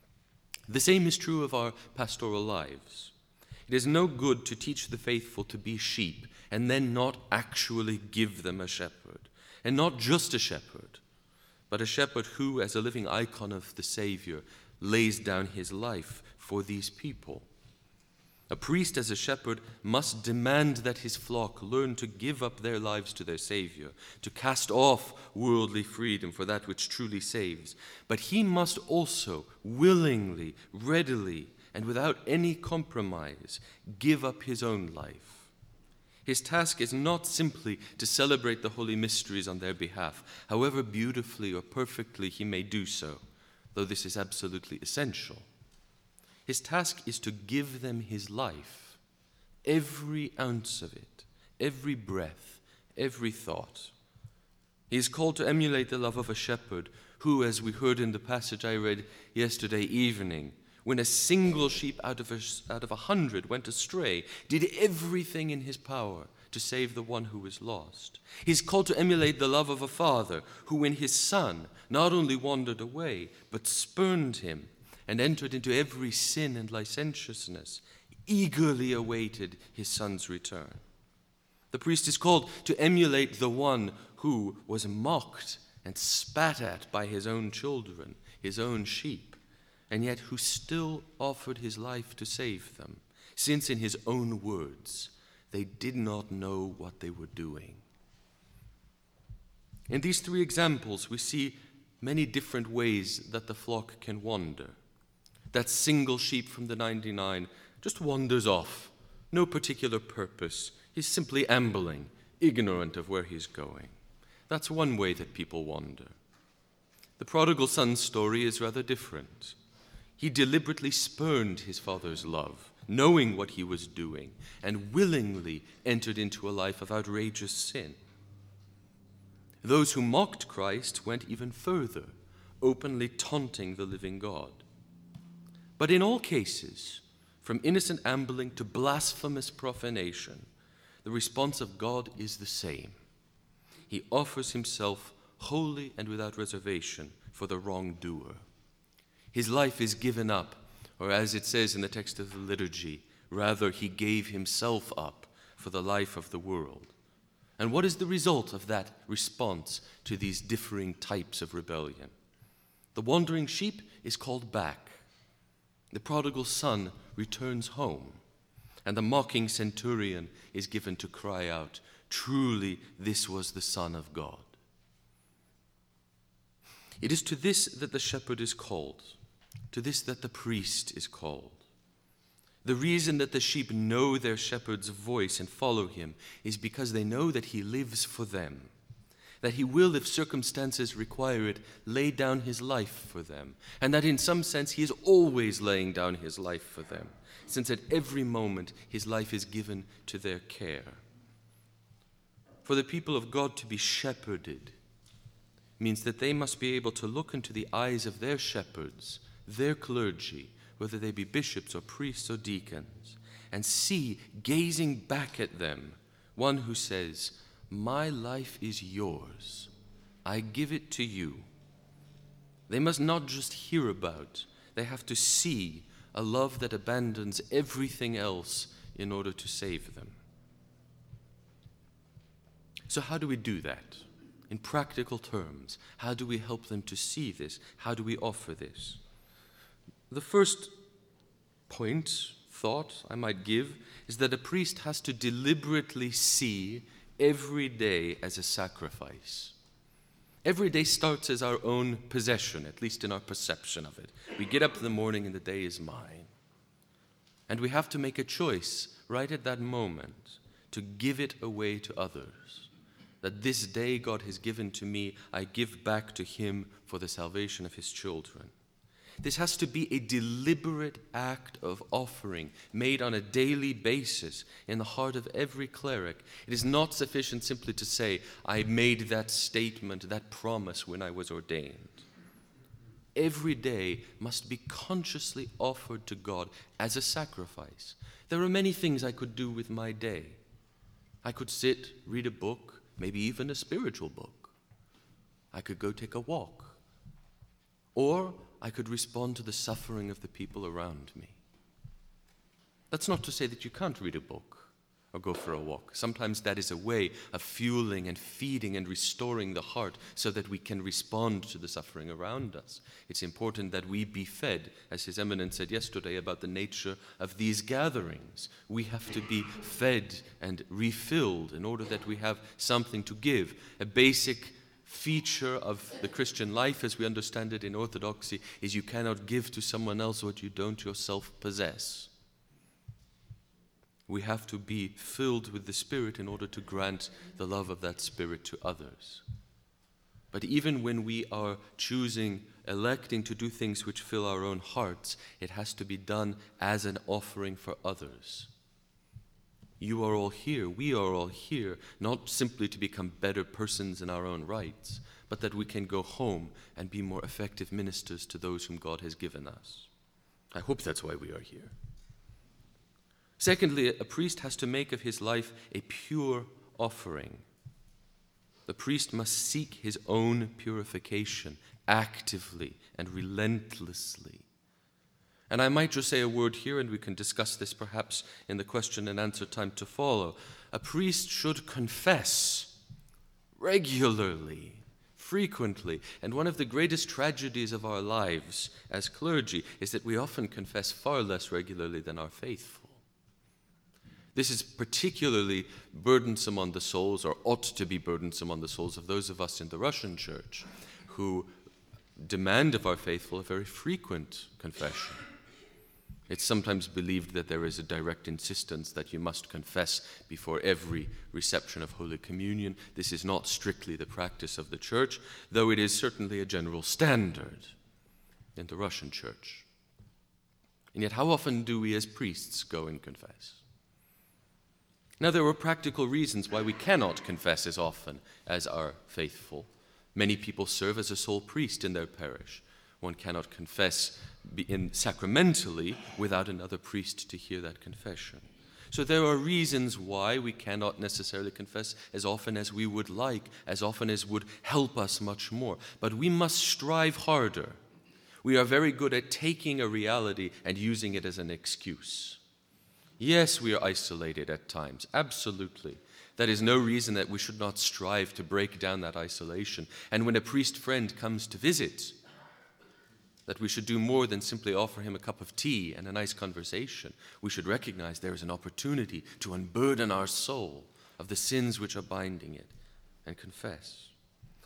The same is true of our pastoral lives. It is no good to teach the faithful to be sheep and then not actually give them a shepherd. And not just a shepherd, but a shepherd who, as a living icon of the Savior, lays down his life for these people. A priest as a shepherd must demand that his flock learn to give up their lives to their Savior, to cast off worldly freedom for that which truly saves. But he must also willingly, readily, and without any compromise, give up his own life. His task is not simply to celebrate the holy mysteries on their behalf, however beautifully or perfectly he may do so, though this is absolutely essential. His task is to give them his life, every ounce of it, every breath, every thought. He is called to emulate the love of a shepherd who, as we heard in the passage I read yesterday evening, when a single sheep out of 100 went astray, did everything in his power to save the one who was lost. He's called to emulate the love of a father who, when his son not only wandered away, but spurned him and entered into every sin and licentiousness, eagerly awaited his son's return. The priest is called to emulate the one who was mocked and spat at by his own children, his own sheep, and yet who still offered his life to save them, since in his own words, they did not know what they were doing. In these three examples, we see many different ways that the flock can wander. That single sheep from the 99 just wanders off, no particular purpose. He's simply ambling, ignorant of where he's going. That's one way that people wander. The prodigal son's story is rather different. He deliberately spurned his father's love, knowing what he was doing, and willingly entered into a life of outrageous sin. Those who mocked Christ went even further, openly taunting the living God. But in all cases, from innocent ambling to blasphemous profanation, the response of God is the same. He offers himself wholly and without reservation for the wrongdoer. His life is given up, or as it says in the text of the liturgy, rather he gave himself up for the life of the world. And what is the result of that response to these differing types of rebellion? The wandering sheep is called back. The prodigal son returns home, and the mocking centurion is given to cry out, "Truly, this was the Son of God." It is to this that the shepherd is called, to this that the priest is called. The reason that the sheep know their shepherd's voice and follow him is because they know that he lives for them, that he will, if circumstances require it, lay down his life for them, and that in some sense he is always laying down his life for them, since at every moment his life is given to their care. For the people of God to be shepherded means that they must be able to look into the eyes of their shepherds, their clergy, whether they be bishops or priests or deacons, and see, gazing back at them, one who says, "My life is yours. I give it to you." They must not just hear about, they have to see a love that abandons everything else in order to save them. So how do we do that? In practical terms, how do we help them to see this? How do we offer this? The first thought I might give is that a priest has to deliberately see every day as a sacrifice. Every day starts as our own possession, at least in our perception of it. We get up in the morning and the day is mine. And we have to make a choice right at that moment to give it away to others. That this day God has given to me, I give back to him for the salvation of his children. This has to be a deliberate act of offering made on a daily basis in the heart of every cleric. It is not sufficient simply to say, I made that statement, that promise when I was ordained. Every day must be consciously offered to God as a sacrifice. There are many things I could do with my day. I could sit, read a book, maybe even a spiritual book. I could go take a walk. Or I could respond to the suffering of the people around me. That's not to say that you can't read a book or go for a walk. Sometimes that is a way of fueling and feeding and restoring the heart so that we can respond to the suffering around us. It's important that we be fed, as His Eminence said yesterday about the nature of these gatherings. We have to be fed and refilled in order that we have something to give. A basic feature of the Christian life as we understand it in Orthodoxy is you cannot give to someone else what you don't yourself possess. We have to be filled with the Spirit in order to grant the love of that Spirit to others. But even when we are electing to do things which fill our own hearts, it has to be done as an offering for others. You are all here, we are all here, not simply to become better persons in our own rights, but that we can go home and be more effective ministers to those whom God has given us. I hope that's why we are here. Secondly, a priest has to make of his life a pure offering. The priest must seek his own purification actively and relentlessly. And I might just say a word here, and we can discuss this perhaps in the question and answer time to follow. A priest should confess regularly, frequently. And one of the greatest tragedies of our lives as clergy is that we often confess far less regularly than are faithful. This is particularly burdensome on the souls, or ought to be burdensome on the souls of those of us in the Russian Church who demand of our faithful a very frequent confession. It's sometimes believed that there is a direct insistence that you must confess before every reception of Holy Communion. This is not strictly the practice of the Church, though it is certainly a general standard in the Russian Church. And yet, how often do we as priests go and confess? Now, there are practical reasons why we cannot confess as often as our faithful. Many people serve as a sole priest in their parish. One cannot confess sacramentally without another priest to hear that confession. So there are reasons why we cannot necessarily confess as often as we would like, as often as would help us much more. But we must strive harder. We are very good at taking a reality and using it as an excuse. Yes, we are isolated at times, absolutely. That is no reason that we should not strive to break down that isolation. And when a priest friend comes to visit, that we should do more than simply offer him a cup of tea and a nice conversation. We should recognize there is an opportunity to unburden our soul of the sins which are binding it and confess.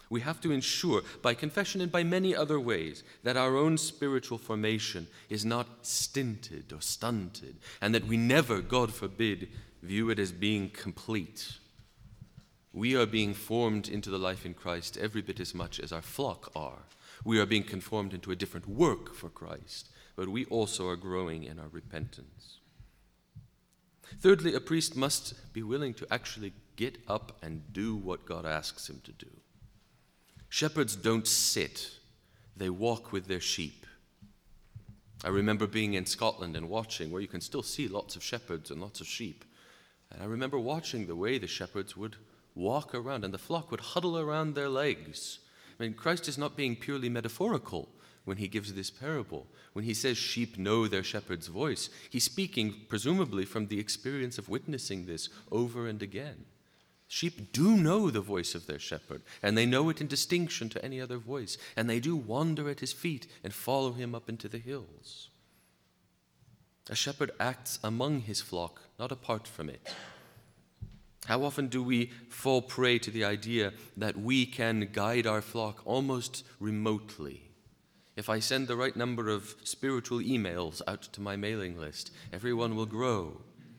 We have to ensure, by confession and by many other ways, that our own spiritual formation is not stinted or stunted, and that we never, God forbid, view it as being complete. We are being formed into the life in Christ every bit as much as our flock are. We are being conformed into a different work for Christ, but we also are growing in our repentance. Thirdly, a priest must be willing to actually get up and do what God asks him to do. Shepherds don't sit, they walk with their sheep. I remember being in Scotland and watching, where you can still see lots of shepherds and lots of sheep. And I remember watching the way the shepherds would walk around, and the flock would huddle around their legs. I mean, Christ is not being purely metaphorical when he gives this parable. When he says sheep know their shepherd's voice, he's speaking presumably from the experience of witnessing this over and again. Sheep do know the voice of their shepherd, and they know it in distinction to any other voice, and they do wander at his feet and follow him up into the hills. A shepherd acts among his flock, not apart from it. How often do we fall prey to the idea that we can guide our flock almost remotely? If I send the right number of spiritual emails out to my mailing list, everyone will grow.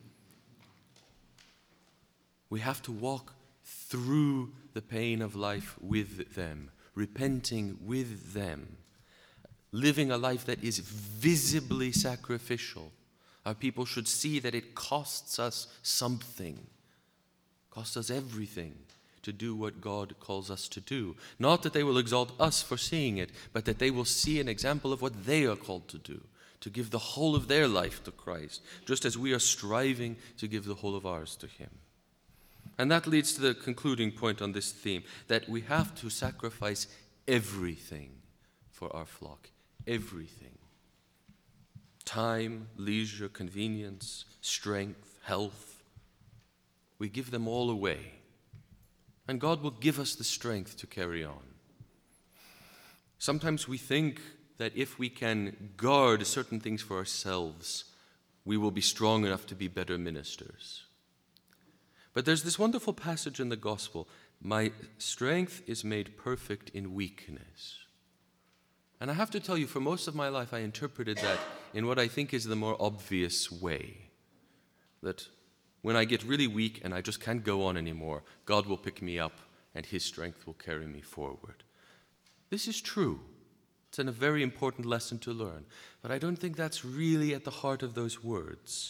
We have to walk through the pain of life with them, repenting with them, living a life that is visibly sacrificial. Our people should see that it costs us something. Costs us everything to do what God calls us to do. Not that they will exalt us for seeing it, but that they will see an example of what they are called to do, to give the whole of their life to Christ, just as we are striving to give the whole of ours to him. And that leads to the concluding point on this theme, that we have to sacrifice everything for our flock. Everything. Time, leisure, convenience, strength, health. We give them all away. And God will give us the strength to carry on. Sometimes we think that if we can guard certain things for ourselves, we will be strong enough to be better ministers. But there's this wonderful passage in the gospel, my strength is made perfect in weakness. And I have to tell you, for most of my life, I interpreted that in what I think is the more obvious way. That when I get really weak and I just can't go on anymore, God will pick me up and his strength will carry me forward. This is true. It's a very important lesson to learn. But I don't think that's really at the heart of those words.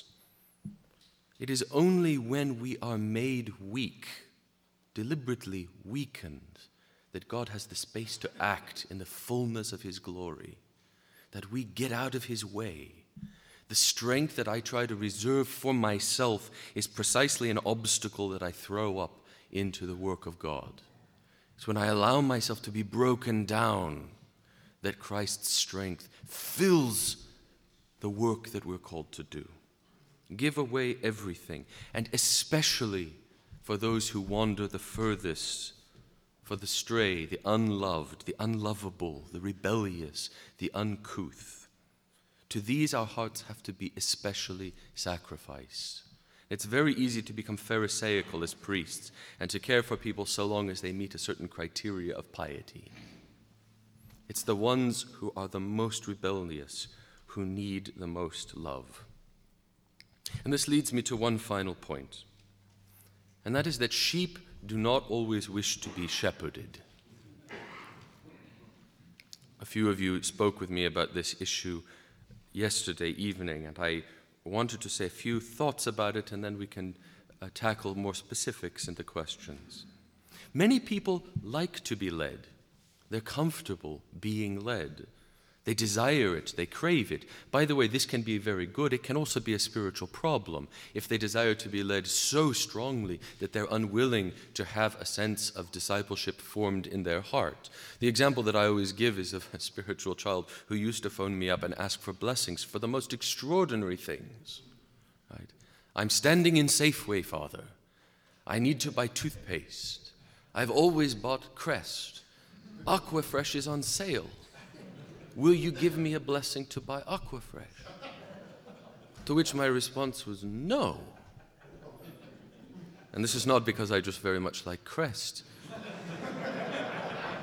It is only when we are made weak, deliberately weakened, that God has the space to act in the fullness of his glory, that we get out of his way. The strength that I try to reserve for myself is precisely an obstacle that I throw up into the work of God. It's when I allow myself to be broken down that Christ's strength fills the work that we're called to do. Give away everything, and especially for those who wander the furthest, for the stray, the unloved, the unlovable, the rebellious, the uncouth. To these our hearts have to be especially sacrificed. It's very easy to become pharisaical as priests and to care for people so long as they meet a certain criteria of piety. It's the ones who are the most rebellious who need the most love. And this leads me to one final point, and that is that sheep do not always wish to be shepherded. A few of you spoke with me about this issue yesterday evening, and I wanted to say a few thoughts about it, and then we can tackle more specifics into questions. Many people like to be led. They're comfortable being led. They desire it. They crave it. By the way, this can be very good. It can also be a spiritual problem if they desire to be led so strongly that they're unwilling to have a sense of discipleship formed in their heart. The example that I always give is of a spiritual child who used to phone me up and ask for blessings for the most extraordinary things. Right? I'm standing in Safeway, Father. I need to buy toothpaste. I've always bought Crest. Aquafresh is on sale. Will you give me a blessing to buy Aquafresh? To which my response was no. And this is not because I just very much like Crest.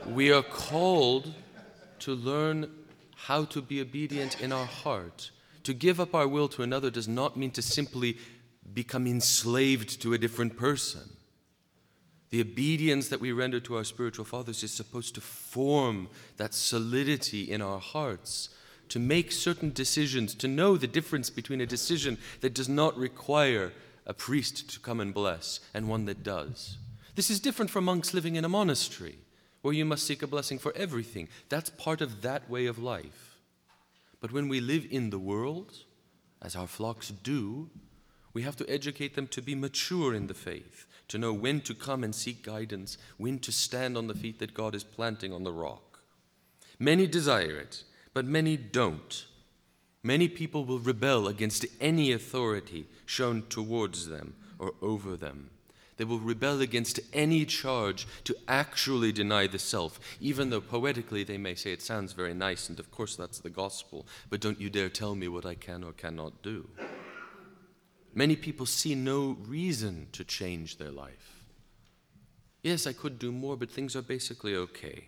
We are called to learn how to be obedient in our heart. To give up our will to another does not mean to simply become enslaved to a different person. The obedience that we render to our spiritual fathers is supposed to form that solidity in our hearts, to make certain decisions, to know the difference between a decision that does not require a priest to come and bless and one that does. This is different from monks living in a monastery, where you must seek a blessing for everything. That's part of that way of life. But when we live in the world, as our flocks do, we have to educate them to be mature in the faith, to know when to come and seek guidance, when to stand on the feet that God is planting on the rock. Many desire it, but many don't. Many people will rebel against any authority shown towards them or over them. They will rebel against any charge to actually deny the self, even though poetically they may say it sounds very nice, and of course that's the gospel, but don't you dare tell me what I can or cannot do. Many people see no reason to change their life. Yes, I could do more, but things are basically okay.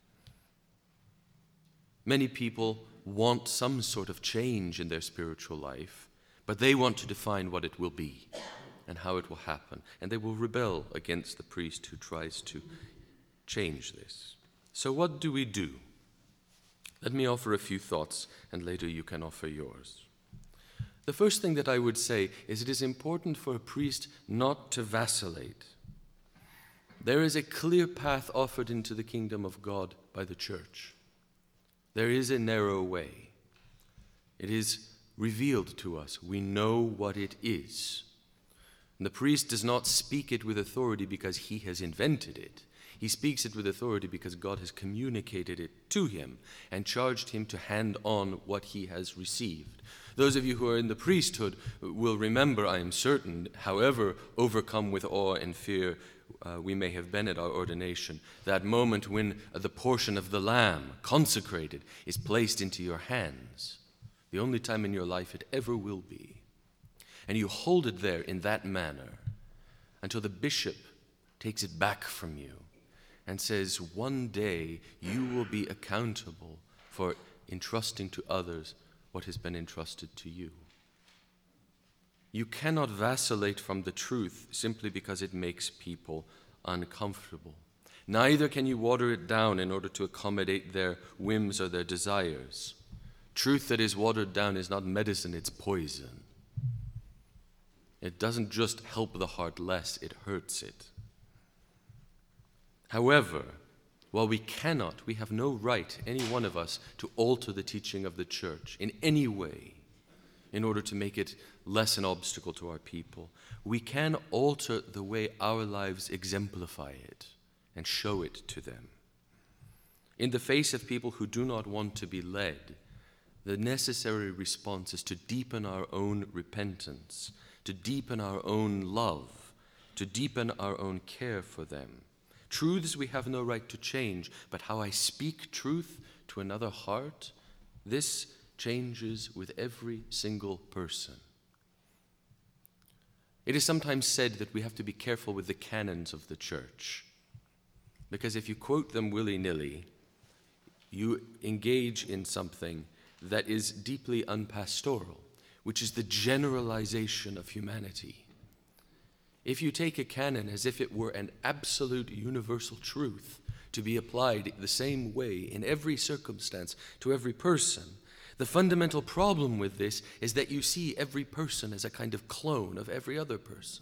Many people want some sort of change in their spiritual life, but they want to define what it will be and how it will happen, and they will rebel against the priest who tries to change this. So what do we do? Let me offer a few thoughts, and later you can offer yours. The first thing that I would say is it is important for a priest not to vacillate. There is a clear path offered into the kingdom of God by the church. There is a narrow way. It is revealed to us. We know what it is. And the priest does not speak it with authority because he has invented it. He speaks it with authority because God has communicated it to him and charged him to hand on what he has received. Those of you who are in the priesthood will remember, I am certain, however overcome with awe and fear we may have been at our ordination, that moment when the portion of the lamb, consecrated, is placed into your hands, the only time in your life it ever will be. And you hold it there in that manner until the bishop takes it back from you and says, one day you will be accountable for entrusting to others what has been entrusted to you. You cannot vacillate from the truth simply because it makes people uncomfortable. Neither can you water it down in order to accommodate their whims or their desires. Truth that is watered down is not medicine, it's poison. It doesn't just help the heart less, it hurts it. However, while we have no right, any one of us, to alter the teaching of the church in any way in order to make it less an obstacle to our people, we can alter the way our lives exemplify it and show it to them. In the face of people who do not want to be led, the necessary response is to deepen our own repentance, to deepen our own love, to deepen our own care for them. Truths we have no right to change, but how I speak truth to another heart, this changes with every single person. It is sometimes said that we have to be careful with the canons of the church, because if you quote them willy-nilly, you engage in something that is deeply unpastoral, which is the generalization of humanity. If you take a canon as if it were an absolute universal truth to be applied the same way in every circumstance to every person, the fundamental problem with this is that you see every person as a kind of clone of every other person.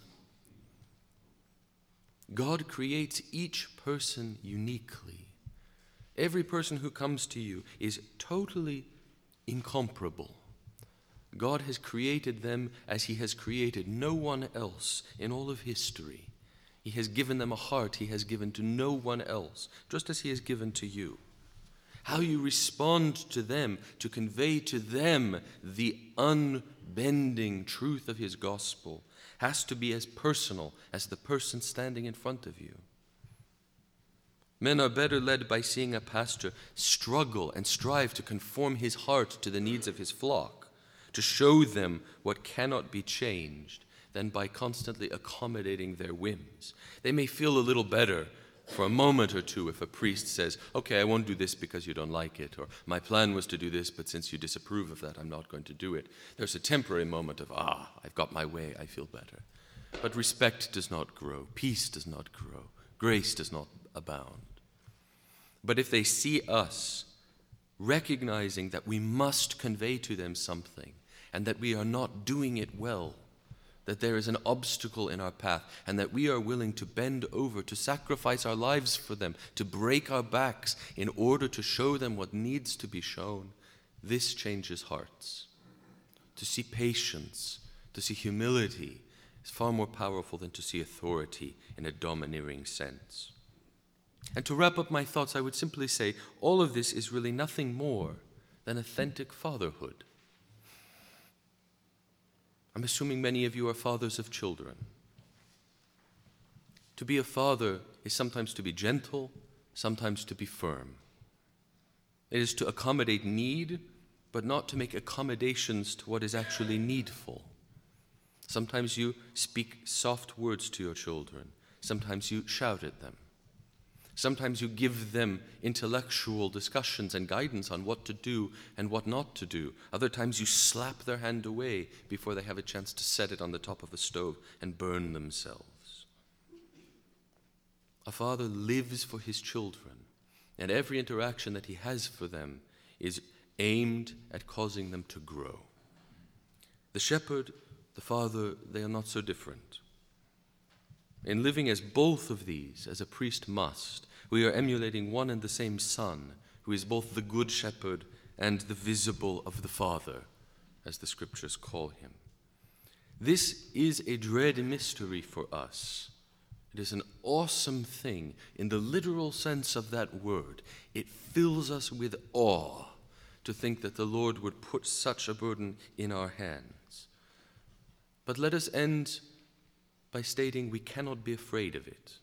God creates each person uniquely. Every person who comes to you is totally incomparable. God has created them as he has created no one else in all of history. He has given them a heart he has given to no one else, just as he has given to you. How you respond to them, to convey to them the unbending truth of his gospel, has to be as personal as the person standing in front of you. Men are better led by seeing a pastor struggle and strive to conform his heart to the needs of his flock, to show them what cannot be changed, than by constantly accommodating their whims. They may feel a little better for a moment or two if a priest says, okay, I won't do this because you don't like it, or my plan was to do this, but since you disapprove of that, I'm not going to do it. There's a temporary moment of, I've got my way, I feel better. But respect does not grow, peace does not grow, grace does not abound. But if they see us recognizing that we must convey to them something, and that we are not doing it well, that there is an obstacle in our path, and that we are willing to bend over, to sacrifice our lives for them, to break our backs in order to show them what needs to be shown, this changes hearts. To see patience, to see humility, is far more powerful than to see authority in a domineering sense. And to wrap up my thoughts, I would simply say all of this is really nothing more than authentic fatherhood. I'm assuming many of you are fathers of children. To be a father is sometimes to be gentle, sometimes to be firm. It is to accommodate need, but not to make accommodations to what is actually needful. Sometimes you speak soft words to your children. Sometimes you shout at them. Sometimes you give them intellectual discussions and guidance on what to do and what not to do. Other times you slap their hand away before they have a chance to set it on the top of the stove and burn themselves. A father lives for his children, and every interaction that he has for them is aimed at causing them to grow. The shepherd, the father, they are not so different. In living as both of these, as a priest must, we are emulating one and the same Son, who is both the good shepherd and the visible of the Father, as the scriptures call him. This is a dread mystery for us. It is an awesome thing in the literal sense of that word. It fills us with awe to think that the Lord would put such a burden in our hands. But let us end by stating we cannot be afraid of it.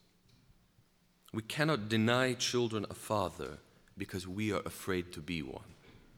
We cannot deny children a father because we are afraid to be one.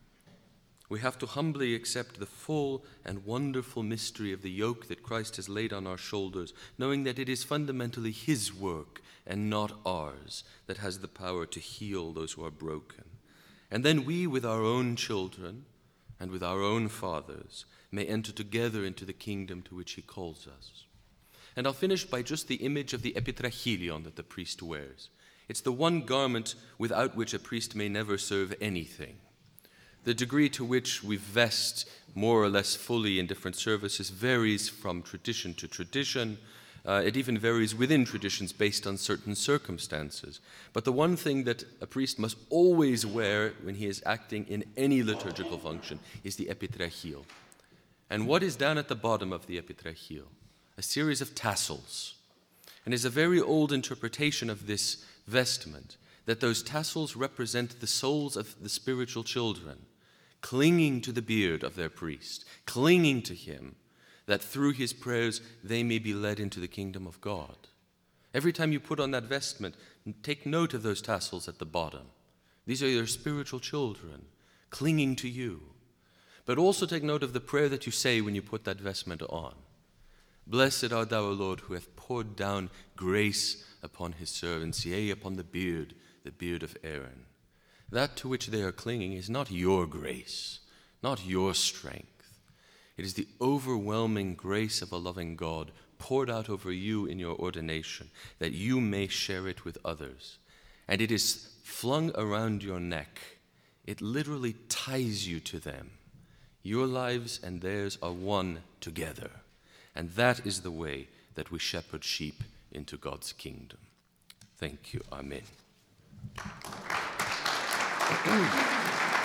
We have to humbly accept the full and wonderful mystery of the yoke that Christ has laid on our shoulders, knowing that it is fundamentally his work and not ours that has the power to heal those who are broken. And then we, with our own children and with our own fathers, may enter together into the kingdom to which he calls us. And I'll finish by just the image of the epitrachilion that the priest wears. It's the one garment without which a priest may never serve anything. The degree to which we vest more or less fully in different services varies from tradition to tradition. It even varies within traditions based on certain circumstances. But the one thing that a priest must always wear when he is acting in any liturgical function is the epitrachil. And what is down at the bottom of the epitrachil? A series of tassels. And it's a very old interpretation of this vestment, that those tassels represent the souls of the spiritual children, clinging to the beard of their priest, clinging to him, that through his prayers they may be led into the kingdom of God. Every time you put on that vestment, take note of those tassels at the bottom. These are your spiritual children, clinging to you. But also take note of the prayer that you say when you put that vestment on. Blessed art thou, O Lord, who hath poured down grace upon his servants, yea, upon the beard of Aaron. That to which they are clinging is not your grace, not your strength. It is the overwhelming grace of a loving God poured out over you in your ordination, that you may share it with others. And it is flung around your neck. It literally ties you to them. Your lives and theirs are one together. And that is the way that we shepherd sheep into God's kingdom. Thank you. Amen.